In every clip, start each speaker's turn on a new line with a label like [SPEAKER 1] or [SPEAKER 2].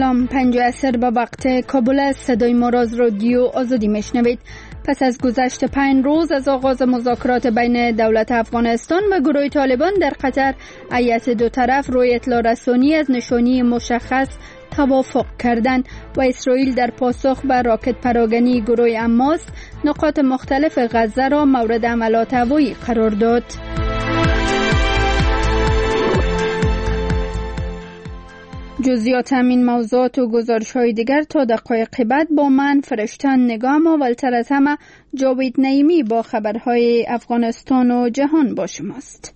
[SPEAKER 1] سلام، 5 عصر به وقت کابل است. صدای ما را از رادیو آزادی میشنوید. پس از گذشت 5 روز از آغاز مذاکرات بین دولت افغانستان و گروه طالبان در قطر، هیئت دو طرف روی اطلاع رسانی از نشانی مشخص توافق کردند و اسرائیل در پاسخ به راکت پراگنی گروه حماس نقاط مختلف غزه را مورد حملات هوایی قرار داد. جزئیات همین موضوعات و گزارش‌های دیگر تا دقایق بعد با من فرشتن نگاه. اولتر از همه جاوید نعیمی با خبرهای افغانستان و جهان با شماست.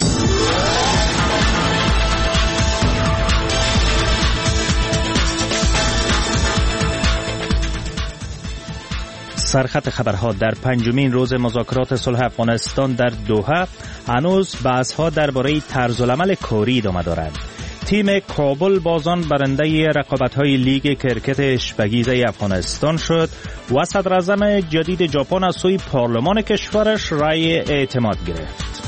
[SPEAKER 2] سرخط خبرها: در 5مین روز مذاکرات صلح افغانستان در دوحه، هنوز بحث‌ها درباره طرزالعمل کاری ادامه دارد. تیم کابل بازان برنده رقابت‌های لیگ کرکت اشبگیزه افغانستان شد و صدراعظم جدید ژاپن از سوی پارلمان کشورش رأی اعتماد گرفت.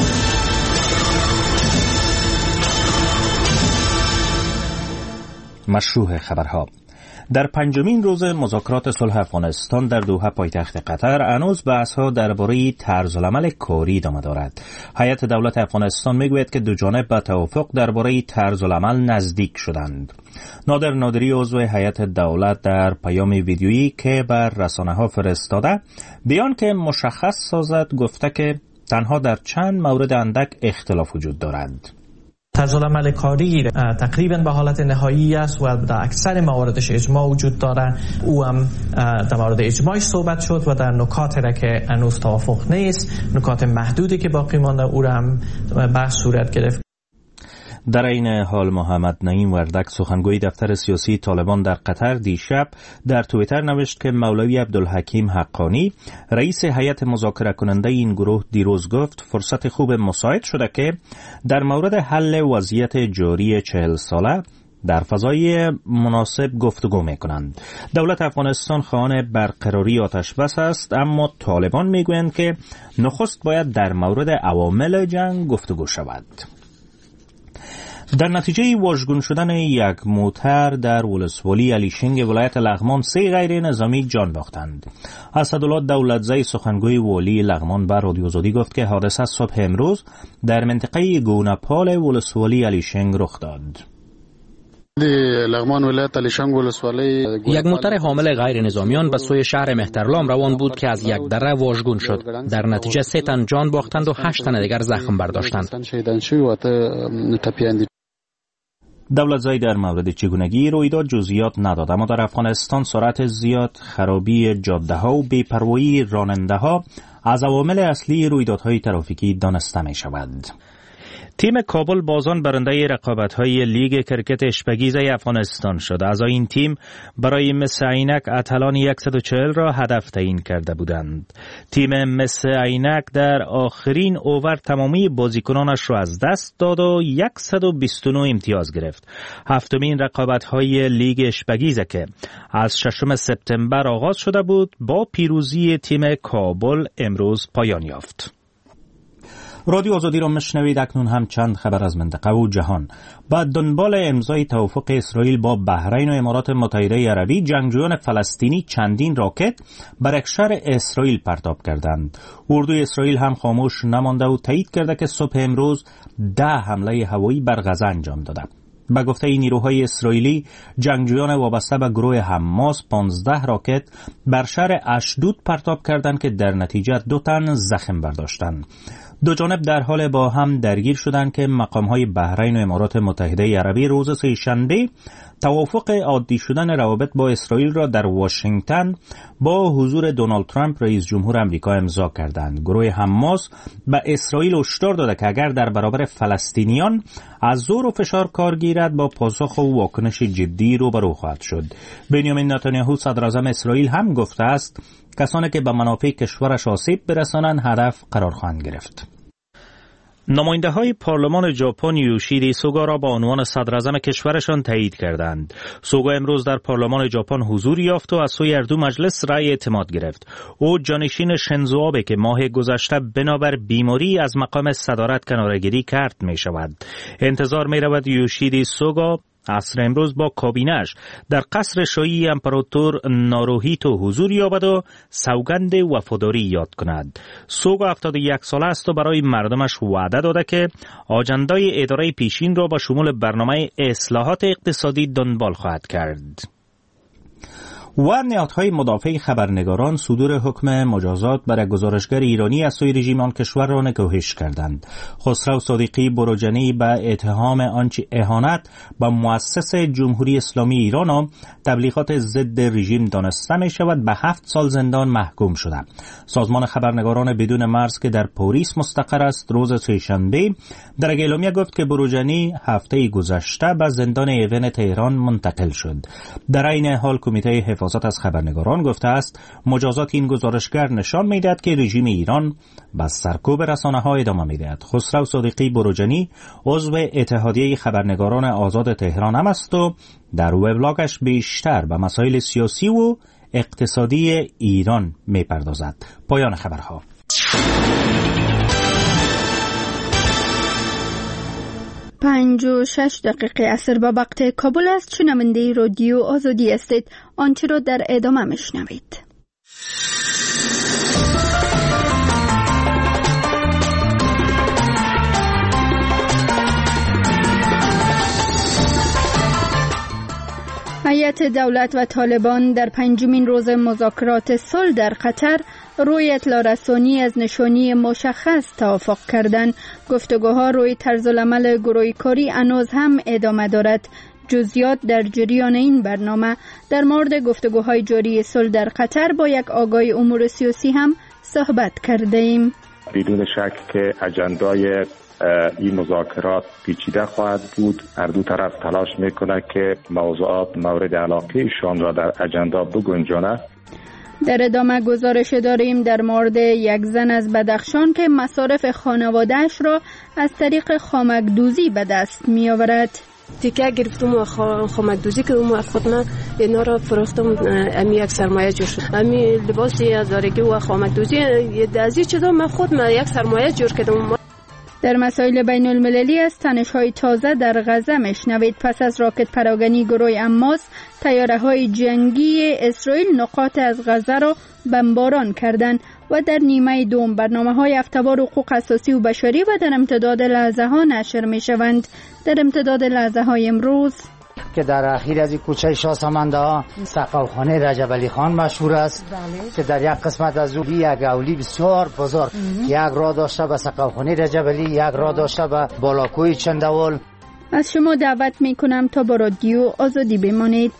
[SPEAKER 2] مشروع خبرها: در 5مین روز مذاکرات صلح افغانستان در دوحه پایتخت قطر، هنوز بحث‌ها درباره طرزالعمل کاری ادامه دارد. هیئت دولت افغانستان میگوید که دو جانب به توافق درباره طرزالعمل نزدیک شدند. نادر نادری عضو هیئت دولت در پیام ویدیویی که بر رسانه‌ها فرستاده، بیان که مشخص سازد، گفته که تنها در چند مورد اندک اختلاف وجود دارد.
[SPEAKER 3] طرزالعمل کاری تقریبا به حالت نهایی است و در اکثر مواردش اجماع وجود داره. او هم در مورد اجماعش صحبت شد و در نکاتی را که هنوز توافق نیست، نکات محدودی که باقی مانده، او را هم بحث صورت گرفت.
[SPEAKER 2] در این حال محمد نعیم وردک، سخنگوی دفتر سیاسی طالبان در قطر، دیشب در توییتر نوشت که مولوی عبدالحکیم حقانی، رئیس هیئت مذاکره کننده این گروه، دیروز گفت فرصت خوب مساعد شده که در مورد حل وضعیت جاری 40 ساله در فضای مناسب گفتگو میکنند. دولت افغانستان خواهان برقراری آتش بس است، اما طالبان میگویند که نخست باید در مورد عوامل جنگ گفتگو شود. در نتیجه واژگون شدن یک موتر در ولسوالی علیشنگ ولایت لغمان، 3 غیر نظامی جان باختند. اسدالله دولتزی، سخنگوی والی لغمان، به رادیو آزادی گفت که حادثه صبح امروز در منطقه گونه‌پال ولسوالی علیشنگ رخ داد.
[SPEAKER 4] لغمان ولایت علیشنگ ولسوالی
[SPEAKER 5] یک موتر حامل غیر نظامیان به سوی شهر مهترلام روان بود که از یک دره واژگون شد. در نتیجه 3 تن جان باختند و 8 تن دیگر زخم برداشتند.
[SPEAKER 2] دولتزی در مورد چگونگی رویداد جزئیات نداد، اما در افغانستان سرعت زیاد، خرابی جاده‌ها و بی‌پروایی راننده‌ها از عوامل اصلی رویدادهای ترافیکی دانسته می‌شود. تیم کابل بازان برنده رقابت‌های لیگ کرکت اشبگیزه افغانستان شد. اعضای این تیم برای مس عینک اتلان 140 را هدف تعیین کرده بودند. تیم مس عینک در آخرین اوور تمامی بازیکنانش را از دست داد و 129 امتیاز گرفت. 7مین رقابت‌های لیگ اشبگیزه که از 6 سپتامبر آغاز شده بود، با پیروزی تیم کابل امروز پایان یافت. رادیو آزادی را میشنوید. اکنون هم چند خبر از منطقه و جهان. با دنبال امضای توافق اسرائیل با بحرین و امارات متحده عربی، جنگجویان فلسطینی چندین راکت بر یک شهر اسرائیل پرتاب کردند. اردوی اسرائیل هم خاموش نمانده و تایید کرده که صبح امروز 10 حمله هوایی بر غزه انجام داده. به گفته نیروهای اسرائیلی، جنگجویان وابسته به گروه حماس 15 راکت بر شهر اشدود پرتاب کردند که در نتیجه 2 تن زخم برداشتند. دو جانب در حال با هم درگیر شدند که مقامهای بحرین و امارات متحده عربی روز سه‌شنبه توافق عادی شدن روابط با اسرائیل را در واشنگتن با حضور دونالد ترامپ رئیس جمهور آمریکا امضا کردند. گروه حماس به اسرائیل هشدار داده که اگر در برابر فلسطینیان از زور و فشار کار گیرد، با پاسخ و واکنش جدی روبرو خواهد شد. بنیامین نتانیاهو صدراعظم اسرائیل هم گفته است کسانی که به منافع کشورش آسیب برسانند هدف قرار خواهند گرفت. نماینده های پارلمان ژاپن یوشیدی سوگا را با عنوان صدراعظم کشورشان تایید کردند. سوگا امروز در پارلمان ژاپن حضور یافت و از سوی هر دو مجلس رأی اعتماد گرفت. او جانشین شنزو آبه که ماه گذشته بنابر بیماری از مقام صدارت کناره‌گیری کرد می شود. انتظار می رود یوشیدی سوگا عصر امروز با کابینش در قصر شاهی امپراتور ناروهیتو حضور یابد و سوگند وفاداری یاد کند. سوگو 71 ساله است و برای مردمش وعده داده که آجندای اداره پیشین را با شمول برنامه اصلاحات اقتصادی دنبال خواهد کرد. و نهادهای مدافع خبرنگاران صدور حکم مجازات برای گزارشگر ایرانی از سوی رژیم آن کشور را نکوهش کردند. خسرو صادقی بروجنی به اتهام آنچه اهانت به مؤسس جمهوری اسلامی ایران و تبلیغات ضد رژیم دانسته می شود به 7 سال زندان محکوم شده. سازمان خبرنگاران بدون مرز که در پاریس مستقر است روز سه‌شنبه در اعلامیه گفت که بروجنی هفته گذشته به زندان ایون تهران منتقل شد. در این حال کمیته حفاظت از خبرنگاران گفته است مجازات این گزارشگر نشان می‌دهد که رژیم ایران به سرکوب رسانه‌ها ادامه می‌دهد. خسرو صادقی بروجنی عضو اتحادیه خبرنگاران آزاد تهران هم است و در وبلاگش بیشتر به مسائل سیاسی و اقتصادی ایران می‌پردازد. پایان خبرها.
[SPEAKER 1] 5:06 عصر با وقت کابل است. شنونده رادیو آزادی هستید. آنچه را در ادامه میشنوید. هیئت دولت و طالبان در 5مین روز مذاکرات صلح در قطر روی اطلاع رسانی از نشانی مشخص توافق کردند. گفتگوها روی طرز العمل گروهی کاری هنوز هم ادامه دارد. جزئیات در جریان این برنامه. در مورد گفتگوهای جاری صلح در قطر با یک آگاه امور سیاسی هم صحبت کرده ایم.
[SPEAKER 6] بدون شک که اجندای این مذاکرات پیچیده خواهد بود. هر دو طرف تلاش میکنه که موضوعات مورد علاقهشان را در اجندا بگنجانه.
[SPEAKER 1] در ادامه گزارش داریم در مورد یک زن از بدخشان که مصارف خانواده‌اش را از طریق خامک‌دوزی به دست می‌آورد.
[SPEAKER 7] تیکه گرفتم و خامک‌دوزی کردم و خودم اینا را فروختم. امی یک سرمایه جور شد. امی لباس هزارگی و خامک‌دوزی از این چیزا من خودم یک سرمایه جور کردم.
[SPEAKER 1] در مسائل بین المللی از تنش‌های تازه در غزه میشنوید. پس از راکت پراگنی گروه حماس، طیاره‌های جنگی اسرائیل نقاط از غزه را بمباران کردند و در نیمه دوم برنامه‌های هفته‌وار حقوق اساسی و بشری و در امتداد لحظه‌ها نشر می‌شوند. در امتداد لحظه‌های امروز
[SPEAKER 8] که در اخیر از این کوچه شاهسامانده ها سقاوخانه رجب علی خان مشهور است که در یک قسمت از او یک اولی بسیار بزرگ یک راه داشته به سقاوخانه رجب علی، یک راه داشته به بالاکوی چندوال.
[SPEAKER 1] از شما دعوت می کنم تا با رادیو آزادی بمانید.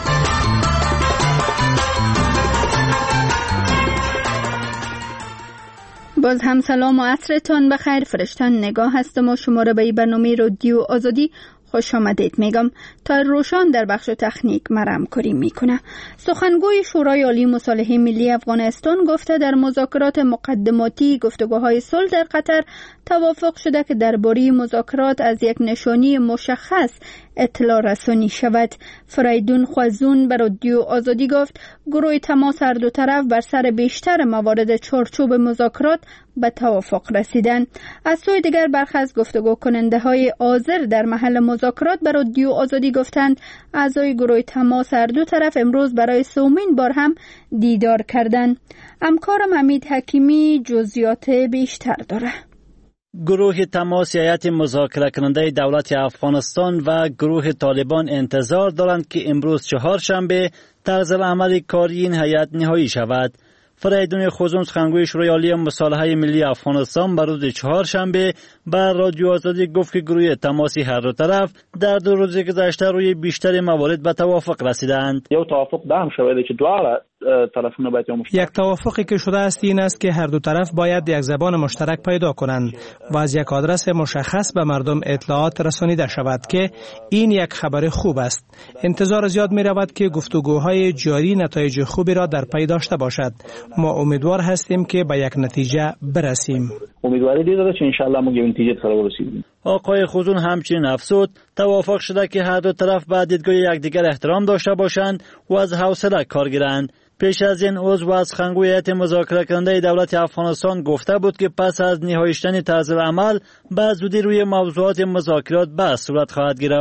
[SPEAKER 1] باز هم سلام و عصرتان بخیر. فرشتن نگاه هستم و شما را به برنامه رادیو آزادی خوش آمدید میگم. تا روشان در بخش تکنیک مرام کاری میکنه. سخنگوی شورای عالی مصالحه ملی افغانستان گفته در مذاکرات مقدماتی گفتگوهای صلح در قطر توافق شده که درباره مذاکرات از یک نشانی مشخص اطلاع رسانی شود. فریدون خوازون به رادیو آزادی گفت گروه تماس هر دو طرف بر سر بیشتر موارد چارچوب مذاکرات به توافق رسیدند. از سوی دیگر برخی از گفتگو کننده های حاضر در محل مذاکرات به رادیو آزادی گفتند اعضای گروه تماس هر دو طرف امروز برای سومین بار هم دیدار کردند. همکارم حمید حکیمی جزئیات بیشتر داره.
[SPEAKER 9] گروه تماس هیئت مذاکره کننده دولت افغانستان و گروه طالبان انتظار دارند که امروز چهارشنبه طرز العمل کاری این هیئت نهایی شود. فریدون خوزون سخنگوی شورای عالی مصالحه ملی افغانستان بر روز چهارشنبه بر رادیو آزادی گفت که گروه تماسی هر دو طرف در 2 روز گذشته روی بیشتر موارد به توافق رسیدند.
[SPEAKER 10] یو توافق دام شوه چې دواړه طرفونه باید
[SPEAKER 3] یک توافقی که شده است این است که هر دو طرف باید یک زبان مشترک پیدا کنند و از یک آدرس مشخص به مردم اطلاعات رسانیده شود که این یک خبر خوب است. انتظار زیاد می رود که گفتگوهای جاری نتایج خوبی را در پی داشته باشد. ما امیدوار هستیم که به یک نتیجه برسیم.
[SPEAKER 10] امیدواری دیده که ان شاء الله ما به نتیجه سره برسیم.
[SPEAKER 9] آقای خوزون همچنین افزود توافق شده که هر دو طرف به دیدگاه یکدیگر احترام داشته باشند و از حوصله کار گیرند. پیش از این عضو از سخنگوی هیئت مذاکره کننده دولت افغانستان گفته بود که پس از نهایی شدن طرز عمل به زودی روی موضوعات مذاکرات بحث صورت خواهد گرفت.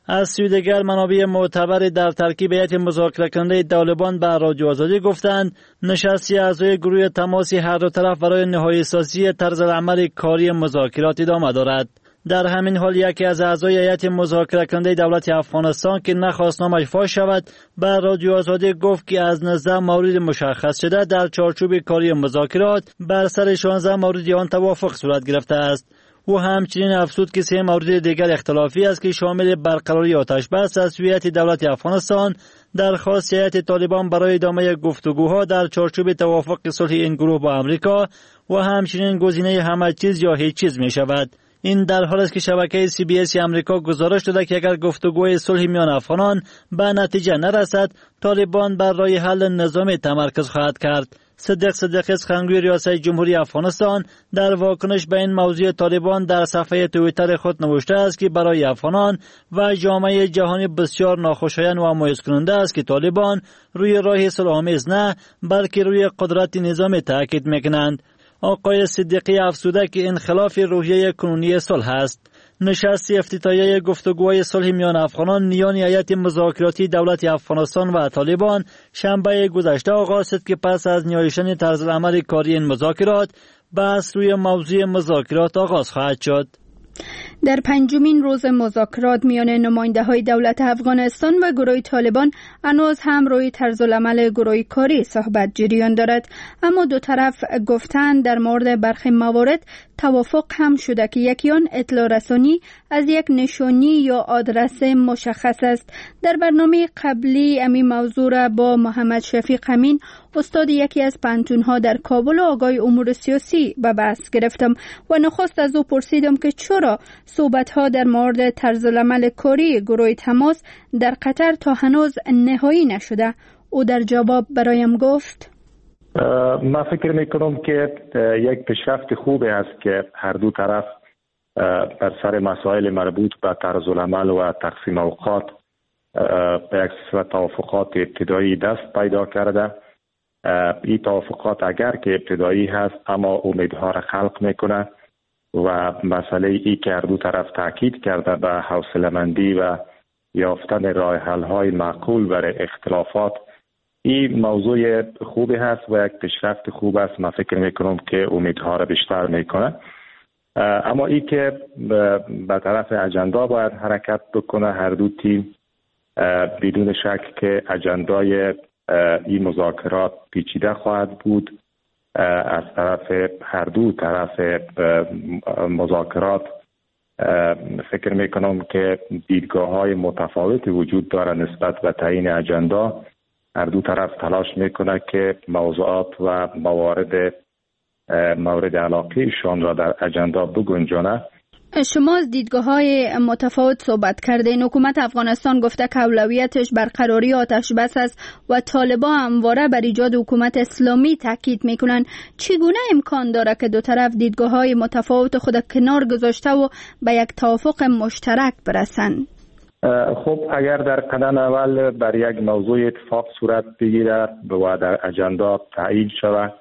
[SPEAKER 9] از سوی دیگر منابع معتبر در ترکیب هیئت مذاکره کننده طالبان به رادیو آزادی گفتند نشست اعضای گروه تماسی هر دو طرف برای نهایی سازی طرز العمل کاری مذاکرات ادامه دارد. در همین حال یکی از اعضای هیئت مذاکره کننده دولت افغانستان که نخواست نامش فاش شود به رادیو آزادی گفت که از 19 مورد مشخص شده در چارچوب کاری مذاکرات بر سر 16 مورد آن توافق صورت گرفته است. او همچنین افزود که 3 مورد دیگر اختلافی است که شامل برقراری آتش بس از سوی هیئت دولت افغانستان، درخواست هیئت طالبان برای ادامه گفتگوها در چارچوب توافق صلح این گروه با امریکا و همچنین گزینه همه چیز یا هیچ چیز می شود. این در حالی است که شبکه CBS امریکا گزارش داده که اگر گفتگوی صلح میان افغانان به نتیجه نرسد، طالبان بر راه حل نظامی تمرکز خواهد کرد. صدیق سخنگوی ریاست جمهوری افغانستان در واکنش به این موضوع طالبان در صفحه توییتر خود نوشته است که برای افغانان و جامعه جهانی بسیار ناخوشایند و مایوس کننده است که طالبان روی راه صلح‌آمیز نه بلکه روی قدرت نظامی تاکید میکنند. آقای صدیقی افزوده که این خلاف روحیه کنونی صلح است. نشست افتتاحیه گفتگوهای صلح میان افغانان میان هیئت مذاکراتی دولت افغانستان و طالبان شنبه گذشته آغاز شد که پس از نیایشتن طرز عمل کاری این مذاکرات بحث روی موضوع مذاکرات آغاز خواهد شد.
[SPEAKER 1] در 5مین روز مذاکرات میان نماینده‌های دولت افغانستان و گروه طالبان هنوز هم روی طرزالعمل گروه کاری صحبت جریان دارد، اما دو طرف گفتند در مورد برخی موارد توافق هم شده که یکی آن اطلاع رسانی از یک نشانی یا آدرس مشخص است. در برنامه قبلی امی موضوع را با محمد شفیق امین استاد یکی از پانتون‌ها در کابل و آقای امور سیاسی به بحث گرفتم و نخست از او پرسیدم که چرا صحبت‌ها در مورد طرزالعمل کاری گروه تماس در قطر تا هنوز نهایی نشده. او در جواب برایم گفت
[SPEAKER 6] من فکر میکنم که یک پیشرفت خوبی است که هر دو طرف بر سر مسائل مربوط به طرزالعمل و تقسیم اوقات به یک صورت توافقات ابتدایی دست پیدا کرده. این توافقات اگر که ابتدایی هست اما امیدها را خلق میکنه و مسئله ای که هر دو طرف تاکید کرده به حوصله‌مندی و یافتن راه حل های معقول برای اختلافات، این موضوع خوبی هست و یک پیشرفت خوب است. من فکر میکنم که امیدها را بیشتر میکنه، اما ای که به طرف اجندا باید حرکت بکنه. هر دو تیم بدون شک که اجندای این مذاکرات پیچیده خواهد بود. از طرف هر دو طرف مذاکرات فکر میکنم که دیدگاه های متفاوتی وجود داره نسبت به تعیین اجندا. هر دو طرف تلاش میکنه که موضوعات و مورد علاقه شان را در اجندا بگنجانه.
[SPEAKER 1] شما از دیدگاه‌های متفاوت صحبت کردین. حکومت افغانستان گفته که اولویتش برقراری آتش بس است و طالبان همواره بر ایجاد حکومت اسلامی تاکید میکنن. چگونه امکان داره که دو طرف دیدگاه‌های متفاوت خود کنار گذاشته و به یک توافق مشترک برسند؟
[SPEAKER 6] خب اگر در قدم اول بر یک موضوع اتفاق صورت بگیره و در اجندا تعیین شود،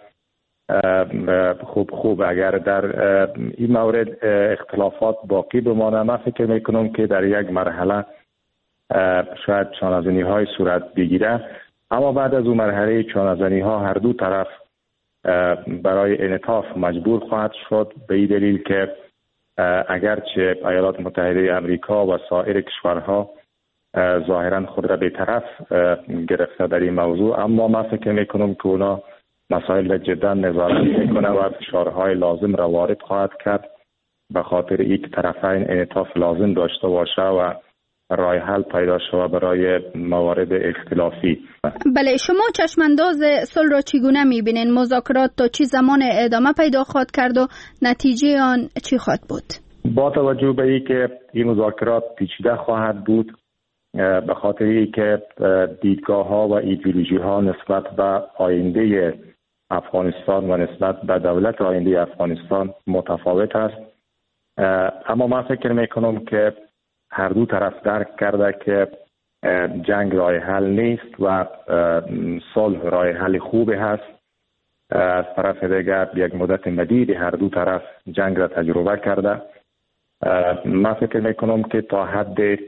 [SPEAKER 6] خوب اگر در این مورد اختلافات باقی بمانه، من فکر میکنم که در یک مرحله شاید چانه‌زنی های صورت بگیره، اما بعد از اون مرحله چانه‌زنی ها هر دو طرف برای انعطاف مجبور خواهد شد، به این دلیل که اگرچه ایالات متحده امریکا و سایر کشورها ظاهرا خود را بی‌طرف گرفته در این موضوع، اما من فکر میکنم که اونا مسائل را جدا نظارت میکنه و فشارهای لازم را وارد خواهد کرد به خاطر اینکه طرفین انعطاف لازم داشته باشه و راه حل پیدا شود برای موارد اختلافی.
[SPEAKER 1] بله، شما چشمانداز صلح را چگونه میبینین؟ مذاکرات تا چه زمان ادامه پیدا خواهد کرد و نتیجه آن چی خواهد بود؟
[SPEAKER 6] با توجه به اینکه این مذاکرات پیچیده خواهد بود، به خاطر اینکه دیدگاه ها و ایدئولوژی ها نسبت به آینده افغانستان و نسبت به دولت آینده افغانستان متفاوت است، اما من فکر میکنم که هر دو طرف درک کرده که جنگ راه حل نیست و صلح راه حل خوبی هست. از طرف دیگر یک مدت مدید هر دو طرف جنگ را تجربه کرده. من فکر میکنم که تا حد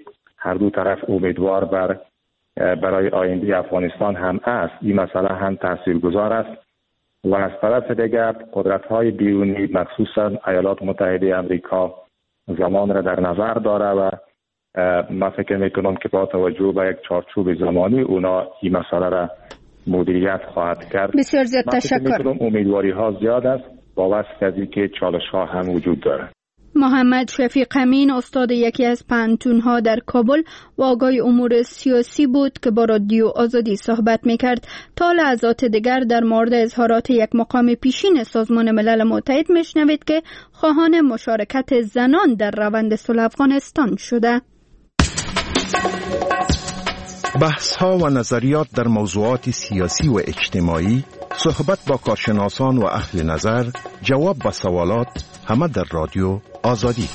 [SPEAKER 6] هر دو طرف امیدوار برای آینده افغانستان هم است. این مسئله هم تاثیرگذار است و از طرف دیگر قدرت‌های بیرونی مخصوصا ایالات متحده آمریکا زمان را در نظر داره و من فکر میکنم که با توجه به یک چارچوب زمانی اونا این مسئله را مدیریت خواهد کرد.
[SPEAKER 1] بسیار زیاد تشکر.
[SPEAKER 6] امیدواری ها زیاد است با واسطه از اینکه چالش ها هم وجود داره.
[SPEAKER 1] محمد شفیق امین استاد یکی از پانتون‌ها در کابل و آگاه امور سیاسی بود که با رادیو آزادی صحبت می‌کرد. تا لحظات دیگر در مورد اظهارات یک مقام پیشین سازمان ملل متحد می‌شنوید که خواهان مشارکت زنان در روند صلح افغانستان شده.
[SPEAKER 11] بحث‌ها و نظریات در موضوعات سیاسی و اجتماعی، صحبت با کارشناسان و اهل نظر، جواب به سوالات، همه در رادیو آزادی.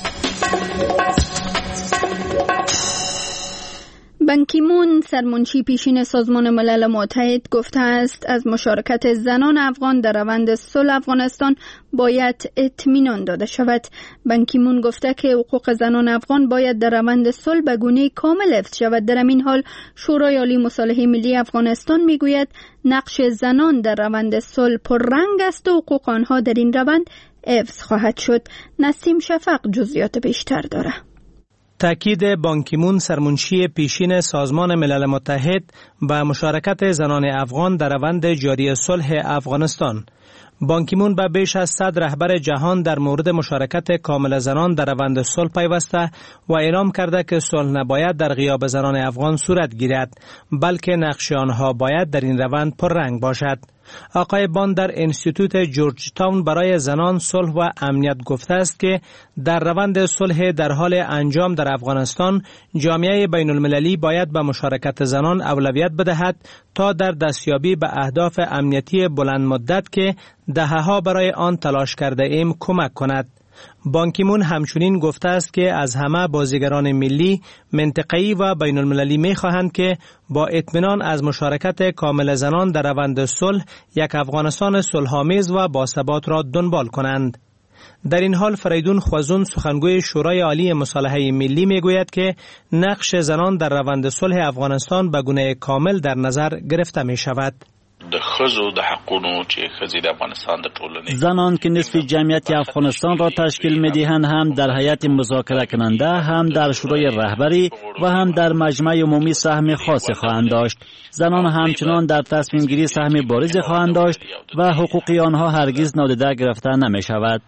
[SPEAKER 1] بان کی مون سرمنشی پیشین سازمان ملل متحد گفته است از مشارکت زنان افغان در روند صلح افغانستان باید اطمینان داده شود. بان کی مون گفته که حقوق زنان افغان باید در روند صلح به گونه کامل حفظ شود. در همین حال شورای عالی مصالحه ملی افغانستان میگوید نقش زنان در روند صلح پررنگ است و حقوق آنها در این روند حفظ خواهد شد. نسیم شفق جزئیات بیشتر داره.
[SPEAKER 3] تأکید بان کی مون سرمنشی پیشین سازمان ملل متحد به مشارکت زنان افغان در روند جاری صلح افغانستان. بان کی مون به بیش از 100 رهبر جهان در مورد مشارکت کامل زنان در روند صلح پیوسته و اعلام کرده که صلح نباید در غیاب زنان افغان صورت گیرد، بلکه نقش آنها باید در این روند پررنگ باشد. آقای بان در انستیتوت جورج تاون برای زنان، صلح و امنیت گفته است که در روند صلح در حال انجام در افغانستان جامعه بین المللی باید به مشارکت زنان اولویت بدهد تا در دستیابی به اهداف امنیتی بلند مدت که دهه‌ها برای آن تلاش کرده ایم کمک کند. بان کی مون همچنین گفته است که از همه بازیگران ملی، منطقه‌ای و بین المللی می خواهند که با اطمینان از مشارکت کامل زنان در روند صلح یک افغانستان صلح‌آمیز و باثبات را دنبال کنند. در این حال فریدون خوازون سخنگوی شورای عالی مصالحه ملی می گوید که نقش زنان در روند صلح افغانستان به گونه کامل در نظر گرفته می شود.
[SPEAKER 12] د ښځو د حقونو چې ښځې د افغانستان د ټولنې
[SPEAKER 9] زنان که نصف جمعیت افغانستان را تشکیل می‌دهند هم در هیئت مذاکره کننده، هم در شورای رهبری و هم در مجمع عمومی سهم خاصی خواهند داشت. زنان همچنان در تصمیم گیری سهم بارزی خواهند داشت و حقوق آنها هرگز نادیده گرفته نمی‌شود.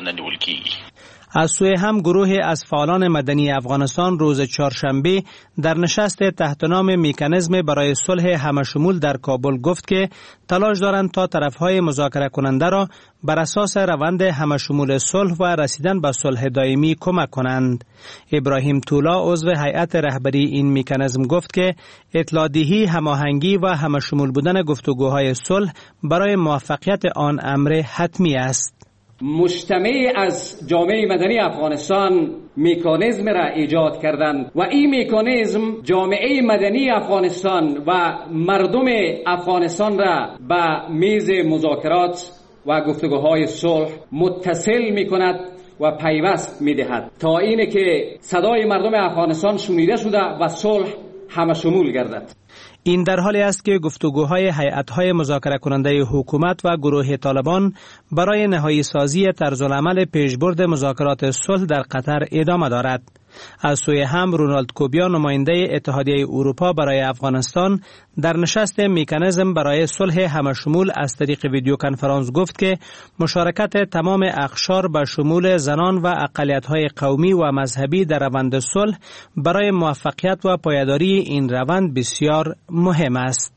[SPEAKER 9] از سوی هم گروه از فعالان مدنی افغانستان روز چهارشنبه در نشست تحت نام مکانیزم برای صلح همشمول در کابل گفت که تلاش دارند تا طرفهای مذاکره کننده را بر اساس روند همشمول صلح و رسیدن به صلح دائمی کمک کنند. ابراهیم طولا عضو هیئت رهبری این مکانیزم گفت که اطلاع دهی، هماهنگی و همشمول بودن گفتگوهای صلح برای موفقیت آن امر حتمی است.
[SPEAKER 13] مجتمع از جامعه مدنی افغانستان مکانیزم را ایجاد کردند و این مکانیزم جامعه مدنی افغانستان و مردم افغانستان را به میز مذاکرات و گفتگوهای صلح متصل میکند و پیوست میدهد تا اینه که صدای مردم افغانستان شنیده شده و صلح همه شمول گردد.
[SPEAKER 3] این در حالی است که گفتگوهای هیئت‌های مذاکره کننده حکومت و گروه طالبان برای نهایی سازی طرزالعمل پیشبرد مذاکرات صلح در قطر ادامه دارد. از سوی هم رونالد کوبیا نماینده اتحادیه اروپا برای افغانستان در نشست مکانیزم برای صلح همشمول از طریق ویدیو کنفرانس گفت که مشارکت تمام اقشار به شمول زنان و اقلیت‌های قومی و مذهبی در روند صلح برای موفقیت و پایداری این روند بسیار مهم است.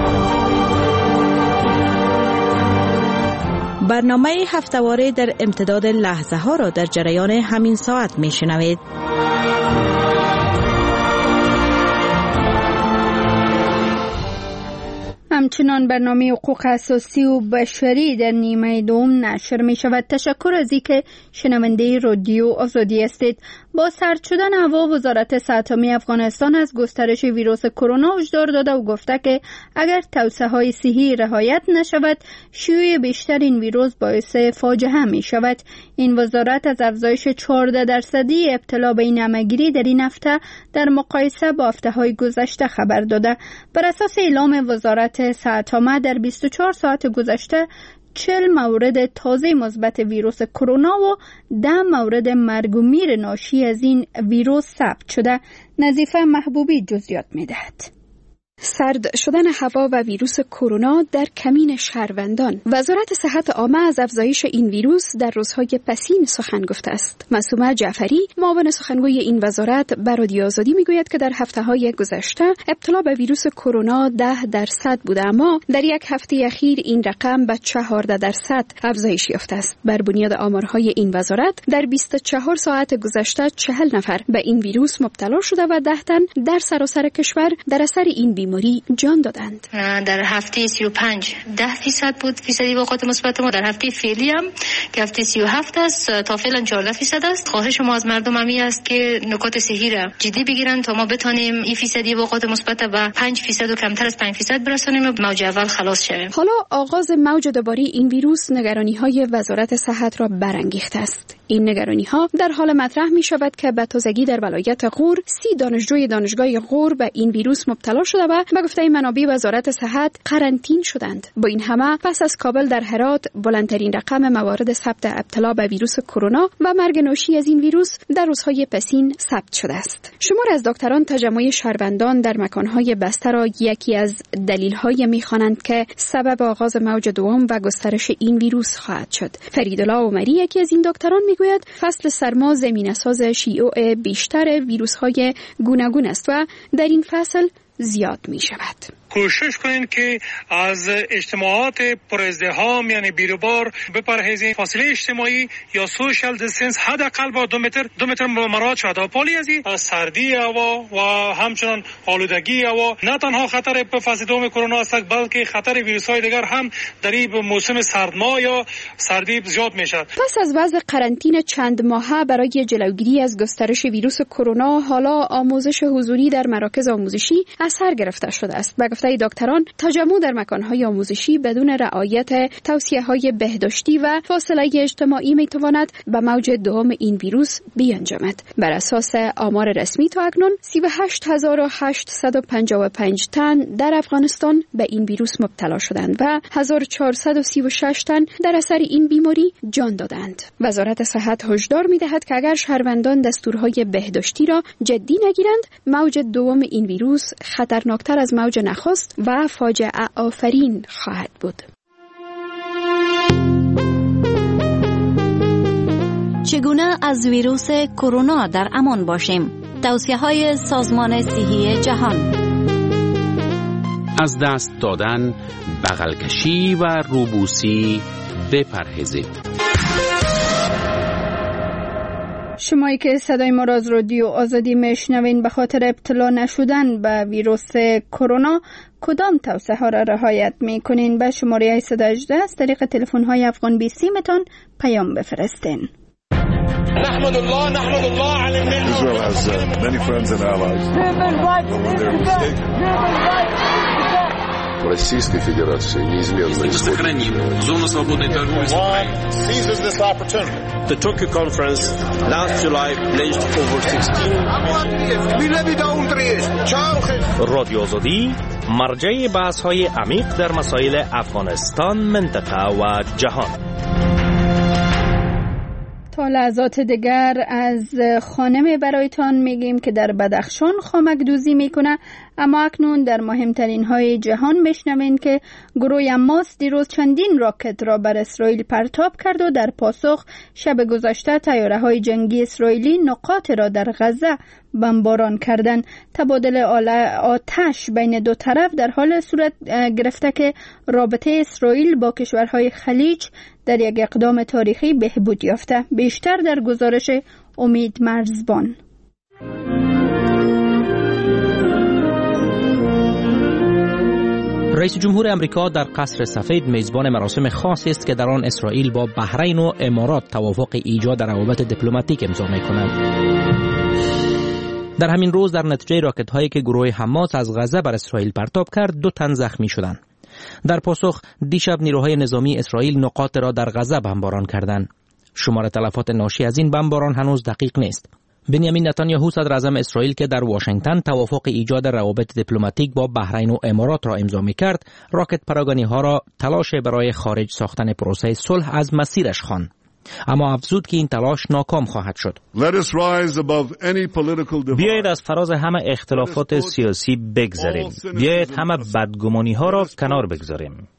[SPEAKER 14] برنامه هفته‌واره در امتداد لحظه ها را در جریان همین ساعت می شنوید.
[SPEAKER 1] همچنان برنامه حقوق اساسی و بشری در نیمه دوم نشر می شود. تشکر از اینکه شنونده رادیو آزادی هستید. با سرد شدن هوا، وزارت صحت عامه افغانستان از گسترش ویروس کرونا هشدار داده و گفته که اگر توصیه‌های صحی رعایت نشود، شیوع بیشتر این ویروس باعث فاجعه می شود. این وزارت از افزایش 14% ابتلا به این همه‌گیری در این هفته در مقایسه با هفته‌های گذشته خبر داده. بر اساس اعلام وزارت صحت عامه در 24 ساعت گذشته 40 مورد تازه مثبت ویروس کرونا و 10 مورد مرگ و میر ناشی از این ویروس ثبت شده. نظیفه محبوبی جزئیات می‌دهد.
[SPEAKER 15] سرد شدن هوا و ویروس کرونا در کمین شهروندان. وزارت صحت عامه از افزایش این ویروس در روزهای پسین سخن گفته است. معصومه جعفری، معاون سخنگوی این وزارت، به رادیو آزادی میگوید که در هفته‌های گذشته ابتلا به ویروس کرونا 10% بوده، اما در یک هفته اخیر این رقم به 14% افزایش یافته است. بر بنیاد آمارهای این وزارت در 24 ساعت گذشته 40 نفر به این ویروس مبتلا شده و 10 تن در سراسر کشور در اثر این بیماری جان دادند.
[SPEAKER 16] در هفته 35 10% بود فیصدی واقعات مثبت ما. در هفته فعلی هم که هفته 37 است تا فعلا 14% است. خواهش ما از مردم همی است که نکات صحی را جدی بگیرن تا ما بتونیم این فیصدی واقعات مثبت و 5% و کمتر از 5% برسانیم و موج اول خلاص شویم.
[SPEAKER 15] حالا آغاز موج دوباره این ویروس نگرانی‌های وزارت صحت را برانگیخته است. این نگرانی‌ها در حال مطرح می‌شود که به تازگی در ولایت غور 30 دانشجوی دانشگاه غور به این ویروس مبتلا شده و به گفته منابع وزارت صحت قرنطین شدند. با این همه پس از کابل در هرات بلندترین رقم موارد ثبت ابتلا به ویروس کرونا و مرگ ناشی از این ویروس در روزهای پسین ثبت شده است. شمار از دکتران تجمع شهروندان در مکان‌های بسته را یکی از دلایلی می‌خوانند که سبب آغاز موج دوم و گسترش این ویروس خواهد شد. فریدالله عمری، یکی از این دکتران، میگوید فصل سرما زمینه‌ساز شیوع بیشتر ویروس‌های گوناگون است و در این فصل زیاد می شود.
[SPEAKER 17] کوشش کنین که از اجتماعات پر ازدحام یعنی بیروبار بپرهیزین. فاصله اجتماعی یا سوشال دیستنس حداقل با 2 متر مراعات شود. پالی از سردی هوا و همچنان آلودگی هوا نه تنها خطر به فصل دوم کرونا است بلکه خطر ویروس‌های دیگر هم در این موسم سرما یا سردی زیاد میشد.
[SPEAKER 15] پس از وضع قرنطینه چند ماهه برای جلوگیری از گسترش ویروس کرونا، حالا آموزش حضوری در مراکز آموزشی از سر گرفته شده است. به گفته دکتران، تجمع در مکان‌های آموزشی بدون رعایت توصیه‌های بهداشتی و فاصله اجتماعی می‌تواند به موج دوم این ویروس بیانجامد. بر اساس آمار رسمی تا اکنون 38855 تن در افغانستان به این ویروس مبتلا شدند و 1436 تن در اثر این بیماری جان دادند. وزارت صحت هشدار می‌دهد که اگر شهروندان دستورهای بهداشتی را جدی نگیرند، موج دوم این ویروس خطرناکتر از موج نخست و فاجعه آفرین خواهد بود.
[SPEAKER 14] چگونه از ویروس کرونا در امان باشیم؟ توصیه‌های سازمان صحی جهان:
[SPEAKER 18] از دست دادن، بغل کشی و روبوسی بپرهیزید.
[SPEAKER 1] شمایی که صدای ما را از رادیو آزادی میشنوین، به خاطر ابتلا نشدن به ویروس کرونا کدام توصیه ها را رعایت میکنین؟ به شماره 118 از طریق تلفن های افغان 20 متون پیام بفرستین.
[SPEAKER 19] نحمد الله على النعمة. Israel has many friends and allies.
[SPEAKER 20] Российской Федерации неизменно
[SPEAKER 18] сохраним зону свободной торговли.
[SPEAKER 19] Seizes this opportunity.
[SPEAKER 21] The Tokyo conference last July pledged over 16.
[SPEAKER 22] رادیو آزادی مرجع بحث‌های عمیق در مسائل افغانستان، منطقه و جهان.
[SPEAKER 1] تا لحظات دیگر از خانم برایتان میگیم که در بدخشان خامک دوزی میکنه، اما اکنون در مهمترین های جهان میشنوین که گروه حماس دیروز چندین راکت را بر اسرائیل پرتاب کرد و در پاسخ شب گذشته طیاره های جنگی اسرائیلی نقاط را در غزه بمباران کردند. تبادل آتش بین دو طرف در حال صورت گرفته که رابطه اسرائیل با کشورهای خلیج در یک اقدام تاریخی بهبود یافته. بیشتر در گزارش امید مرزبان.
[SPEAKER 4] رئیس جمهور امریکا در قصر سفید میزبان مراسم خاصی است که در آن اسرائیل با بحرین و امارات توافق ایجاد روابط دیپلماتیک امضا می‌کند. در همین روز در نتیجه راکت‌هایی که گروه حماس از غزه بر اسرائیل پرتاب کرد 2 تن زخمی شدند. در پاسخ دیشب نیروهای نظامی اسرائیل نقاط را در غزه بمباران کردند. شمار تلفات ناشی از این بمباران هنوز دقیق نیست. بنیامین نتانیاهو صدر اعظم اسرائیل که در واشنگتن توافق ایجاد روابط دیپلماتیک با بحرین و امارات را امضا می‌کرد، راکت پراگانی‌ها را تلاش برای خارج ساختن پروسه صلح از مسیرش خواند. اما افزود که این تلاش ناکام خواهد شد.
[SPEAKER 2] بیایید از فراز همه اختلافات سیاسی بگذریم. بیایید همه بدگمانی‌ها را کنار بگذاریم.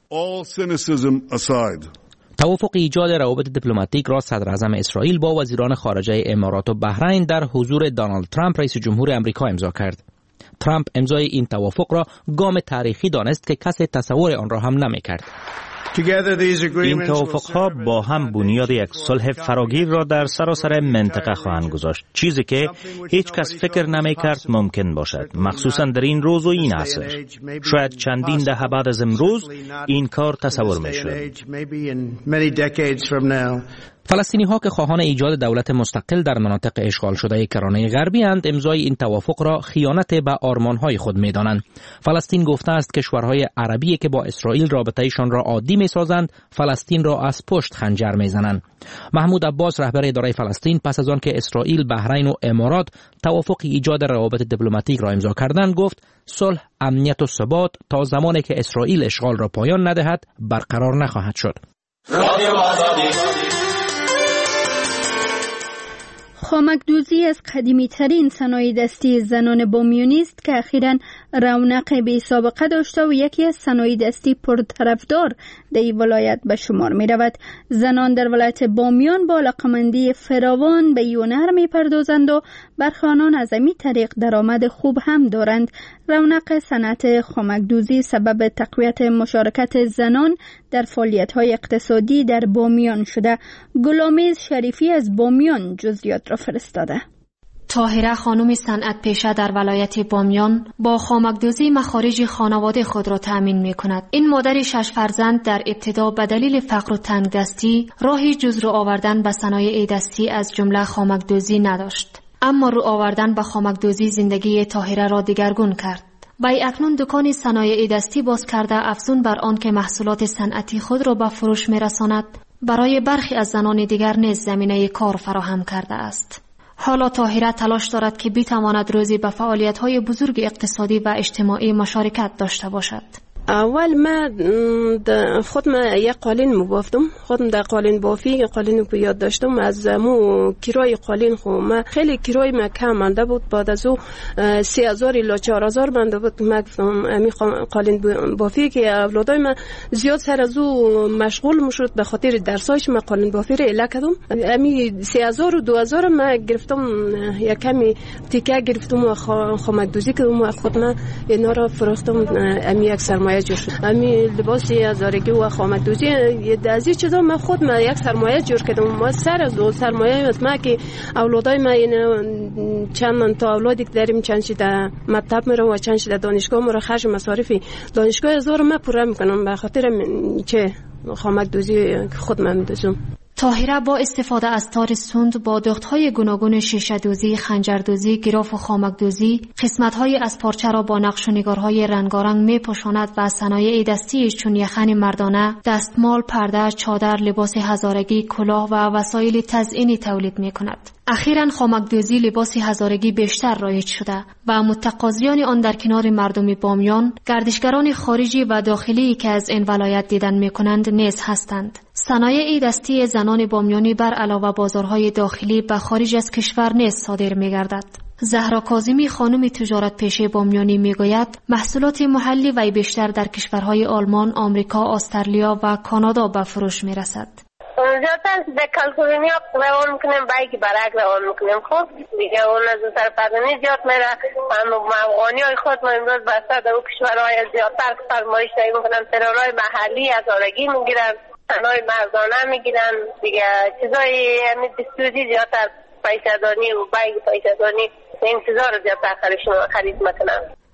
[SPEAKER 4] توافق ایجاد روابط دیپلماتیک را صدر اعظم اسرائیل با وزیران خارجه امارات و بحرین در حضور دونالد ترامپ رئیس جمهور آمریکا امضا کرد. ترامپ امضای این توافق را گام تاریخی دانست که کسی تصور آن را هم نمی‌کرد.
[SPEAKER 2] این توافق‌ها با هم بنیاد یک صلح فراگیر را در سراسر منطقه خواهند گذاشت، چیزی که هیچ کس فکر نمی‌کرد ممکن باشد، مخصوصاً در این روز و این عصر. شاید چندین دهه بعد از امروز این کار تصور می‌شد.
[SPEAKER 4] فلسطینی‌ها که خواهان ایجاد دولت مستقل در مناطق اشغال شده کرانه غربی اند، امضای این توافق را خیانت به آرمان‌های خود می‌دانند. فلسطین گفته است کشورهای عربی که با اسرائیل رابطه‌شان را عادی می‌سازند، فلسطین را از پشت خنجر می‌زنند. محمود عباس رهبر اداره فلسطین پس از آن که اسرائیل، بحرین و امارات توافق ایجاد روابط دیپلماتیک را امضا کردند، گفت صلح، امنیت و ثبات تا زمانی که اسرائیل اشغال را پایان ندهد برقرار نخواهد شد.
[SPEAKER 1] خامک‌دوزی از قدیمی ترین صنایع دستی زنان بامیانی است که اخیراً رونق بی سابقه داشته و یکی از صنایع دستی پرطرفدار در این ولایت به شمار می رود. زنان در ولایت بامیان با علاقه‌مندی فراوان به این هنر می پردازند و برخی آنان از این طریق درآمد خوب هم دارند. رونق صنعت خامک‌دوزی سبب تقویت مشارکت زنان در فعالیت‌های اقتصادی در بامیان شده. گلامیز شریفی از بامیان جزئیات را فرستاده.
[SPEAKER 5] طاهره خانم صنعت پیشه در ولایت بامیان با خامک‌دوزی مخارج خانواده خود را تأمین می‌کند. این مادر 6 فرزند در ابتدا به دلیل فقر و تنگدستی راهی جز رو آوردن به صنایع دستی از جمله خامک‌دوزی نداشت. اما رو آوردن به خامک‌دوزی زندگی طاهره را دگرگون کرد. بای اکنون دکان صنایع دستی باز کرده افزون بر آن که محصولات صنعتی خود را به فروش می‌رساند، برای برخی از زنان دیگر نیز زمینه کار فراهم کرده است. حالا طاهره تلاش دارد که بتواند روزی به فعالیت‌های بزرگ اقتصادی و اجتماعی مشارکت داشته باشد.
[SPEAKER 7] اول خود یک قالین مبافتم، خودم در قالین بافی قالین رو یاد داشتم. از مو کرای قالین ما خیلی کرای ما کم مانده بود. بعد از او 3000 الی 4000 مانده بود. ما امی قالین بافی که اولادای ما زیاد سر از او مشغول میشد به خاطر درسایش، ما قالین بافی رو اله کردم. امی 3000 و 2000 ما گرفتم، یک کمی تیکه گرفتم و خامک‌دوزی کردم و خود ما اینا را فروختم. امی یک سرمایه جور شد. امی لباس هزارگی و خامک‌دوزی از این چیزا من خود ما یک سرمایه جور کردم. ما سر از دو سرمایه است ما که اولادای ما این چند تا اولادی که داریم، چند شده مکتب میره و چند شده دانشگاه میره، خرج مصارف دانشگاه هزار ما پوره میکنم به خاطر چه خامک‌دوزی خود من میدوزم.
[SPEAKER 5] طاهره با استفاده از تار سوند با دختهای گوناگون شیشه دوزی، خنجر دوزی، گراف و خامک دوزی قسمت‌های از پارچه را با نقش و نگارهای رنگارنگ می‌پوشاند و صنایع دستی چون یخن مردانه، دستمال، پرده، چادر، لباس هزارگی، کلاه و وسایل تزئینی تولید می‌کند. اخیراً خامک‌دوزی لباس هزارگی بیشتر رایج شده و متقاضیان آن در کنار مردم بامیان، گردشگران خارجی و داخلی که از این ولایت دیدن می‌کنند نیز هستند. صنایع دستی زنان بامیانی بر علاوه بازارهای داخلی به خارج از کشور نیز صادر می‌گردد. زهرا کاظمی خانم تجارت پیشه بامیانی میگوید محصولات محلی و بیشتر در کشورهای آلمان، آمریکا، استرالیا و کانادا به فروش می‌رسد.
[SPEAKER 23] زیادتر به کالیفرنیا روان میکنیم، بایکی برک روان میکنیم. خب دیگه اون از سرپدنی زیاد میره. افغانی های خود ما امروز بسته در اون کشورهای زیادتر فرمایش دهی میکنن. ترورای محلی هزارگی میگیرن، تنهای مردانه میگیرن دیگه. چیزای دستوری زیادتر، پیسه‌دانی و بایک پیسه‌دانی این چیزا رو زیادتر خرید میکنن.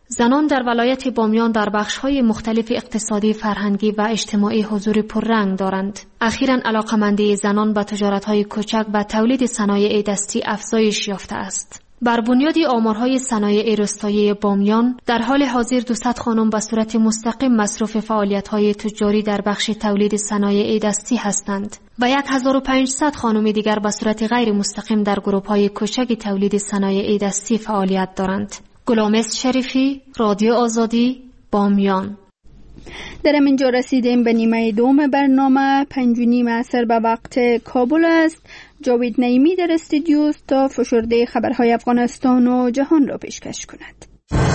[SPEAKER 5] زنان در ولایت بامیان در بخش‌های مختلف اقتصادی، فرهنگی و اجتماعی حضور پررنگ دارند. اخیراً علاقه‌مندی زنان به تجارت‌های کوچک و تولید صنایع دستی افزایش یافته است. بر بنیاد آمارهای صنایع روستایی بامیان، در حال حاضر 200 خانم به صورت مستقیم مصروف فعالیت‌های تجاری در بخش تولید صنایع دستی هستند و 1500 خانم دیگر به صورت غیر مستقیم در گروه‌های کوچک تولید صنایع دستی فعالیت دارند. گلامس شریفی، رادیو آزادی، بامیان.
[SPEAKER 1] در اینجا رسیدیم به نیمه دوم برنامه. 5:30 عصر به وقت کابل است. جاوید نعیمی در استودیو تا فشرده خبرهای افغانستان و جهان را پیشکش کند.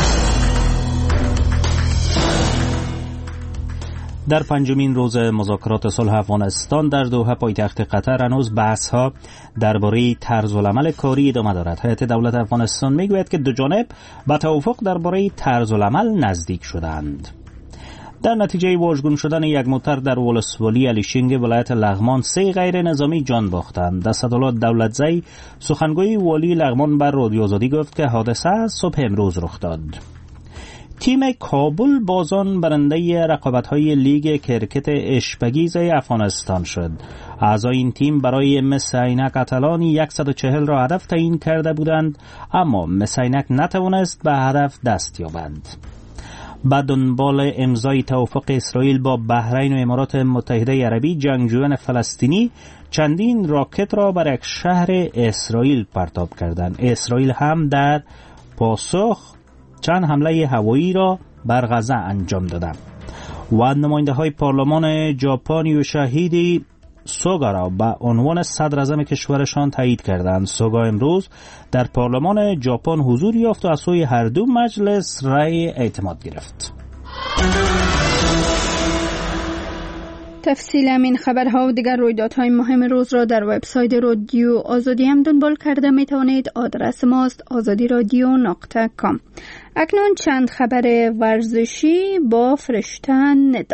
[SPEAKER 2] در 5مین روز مذاکرات صلح افغانستان در دوحه پایتخت قطر هنوز بحث‌ها درباره طرزالعمل کاری ادامه دارد. هیئت دولت افغانستان میگوید که دو جانب به توافق درباره طرزالعمل نزدیک شدند. در نتیجه واژگون شدن یک موتر در ولسوالی علیشینگ ولایت لغمان 3 غیر نظامی جان باختند. اسدالله دولتزی سخنگوی والی لغمان بر رادیو آزادی گفت که حادثه صبح امروز رخ داد. تیم کابل بازان برنده رقابت‌های لیگ کرکت اشبگیز افغانستان شد. اعضای این تیم برای مس عینک اتلان 140 را هدف تعیین کرده بودند، اما مس عینک نتوانست به هدف دست یابد. بعد دنبال امضای توافق اسرائیل با بحرین و امارات متحده عربی، جنگجویان فلسطینی چندین راکت را بر یک شهر اسرائیل پرتاب کردند. اسرائیل هم در پاسخ چند حمله هوایی را بر غزه انجام داد. و نماینده های پارلمان ژاپن یوشیهیدی سوگا را به عنوان صدر اعظم کشورشان تایید کردند. سوگا امروز در پارلمان ژاپن حضور یافت و از سوی هر دو مجلس رأی اعتماد گرفت.
[SPEAKER 1] تفصیل همین خبرها و دیگر رویدادهای مهم روز را در وبسایت رادیو آزادی هم دنبال کرده می توانید. آدرس ماست azadiradio.com. اکنون چند خبر ورزشی با فرشته ندا.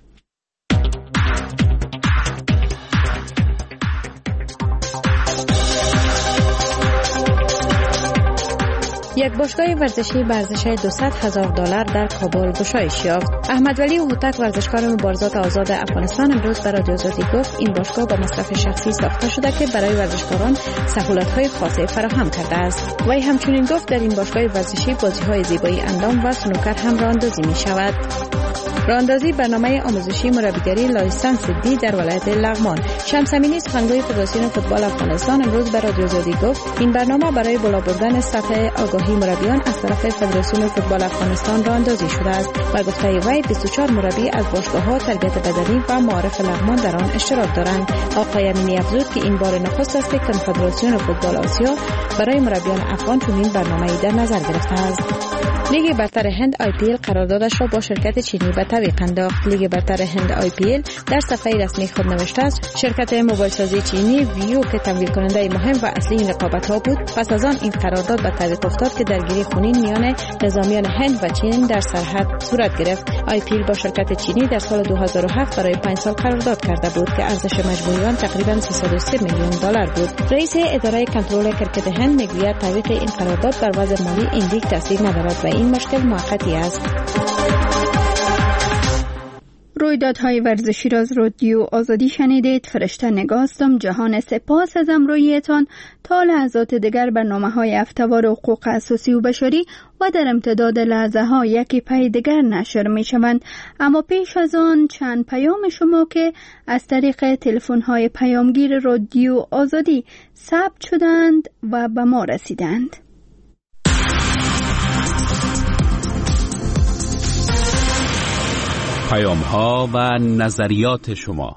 [SPEAKER 6] یک باشگاه ورزشی به ارزش $200,000 در کابل گشایش یافت. احمد ولی هوتک ورزشکار مبارزات آزاد افغانستان امروز برای رادیو آزادی گفت این باشگاه با مصرف شخصی ساخته شده که برای ورزشکاران سهولت‌های خاصه فراهم کرده است. وی همچنین گفت در این باشگاه ورزشی بازی‌های زیبایی اندام و سنوکر هم راه‌اندازی می‌شود. راه‌اندازی برنامه آموزشی مربیگری لایسنس دی در ولایت لغمان. شمس امینی سخنگوی فدراسیون فوتبال افغانستان امروز به رادیو آزادی گفت این برنامه برای بالا بردن سطح آگاهی مربیان از طرف فدراسیون فوتبال افغانستان راه‌اندازی شده است و گفته وی 24 مربی از باشگاه‌ها تربیت بدنی و معارف لغمان در آن اشتراک دارند. آقای امینی افزود که این بار نخست است که کنفدراسیون فوتبال آسیا برای مربیان افغان چنین برنامه‌ای در نظر گرفته است. لیگ برتر هند IPL قراردادش را با شرکت چینی به تعویق انداخت. لیگ برتر هند IPL در صفحه رسمی خود نوشته است شرکت موبایل سازی چینی ویو که تمویل کننده مهم و اصلی این رقابت‌ها بود، پس از آن این قرارداد به تعویق افتاد که درگیری خونین میان نظامیان هند و چین در سرحد صورت گرفت. IPL با شرکت چینی در سال 2007 برای 5 سال قرارداد کرده بود که ارزش مجموعی آن تقریباً $303 میلیون بود. رئیس اداره کنترل کرکت هند میگوید تعویق این قرارداد بر وضع مالی این لیگ تاثیر ندارد و این مشکل موقتی است.
[SPEAKER 1] رویدادهای ورزشی را از رادیو آزادی شنیدید. فرشته نگاستم. جهان سپاس از همراهیتان. تا لحظات دیگر برنامه‌های هفته‌وار حقوق اساسی و بشری و در امتداد لحظه ها یکی پی دیگر نشر می شوند. اما پیش از آن چند پیام شما که از طریق تلفن‌های پیامگیر رادیو آزادی ثبت شدند و به ما رسیدند.
[SPEAKER 18] پیام‌ها و نظریات شما.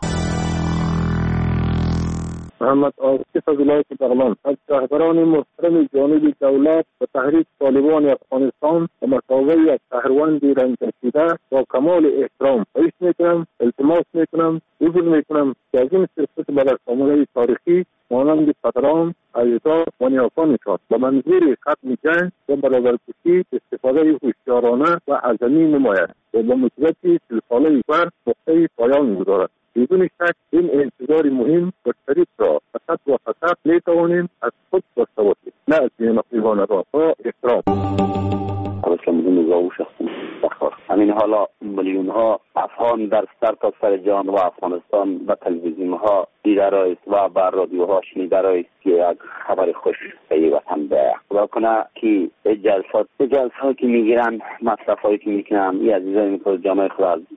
[SPEAKER 8] محمد عاصف از ولایت بغلان از رهبران محترم جانب دولت و تحریک طالبان افغانستان و مساوی از شهروند رنج کشیده با کمال احترام خواهش میکنم، التماس میکنم، عذر میکنم که از این سیاست بلدسامانه تاریخی مانند پدران، اجداد و نیاکانشان به منظور ختم جنگ و برابرکشی استفاده هوشیارانه و عظمی نماید و به مدت 30 ساله بر نقطه پایان گذارد. بدون شک این انتظار مهم و شریف را فقط و فقط میتوانیم از خود داشته باشیم، نه از بین نقیبان را با احترام.
[SPEAKER 20] السلام علیکم.
[SPEAKER 10] حالا میلیون ها افغان در سر جهان و افغانستان به تلویزیون ها دیده رایست و به رادیوها شنیده رایست که یک خبر خوش به وطن به خدا کنه که جلسات که میگیرن مصرف هایی که میکنن این عزیزان میکنه جامعه خود از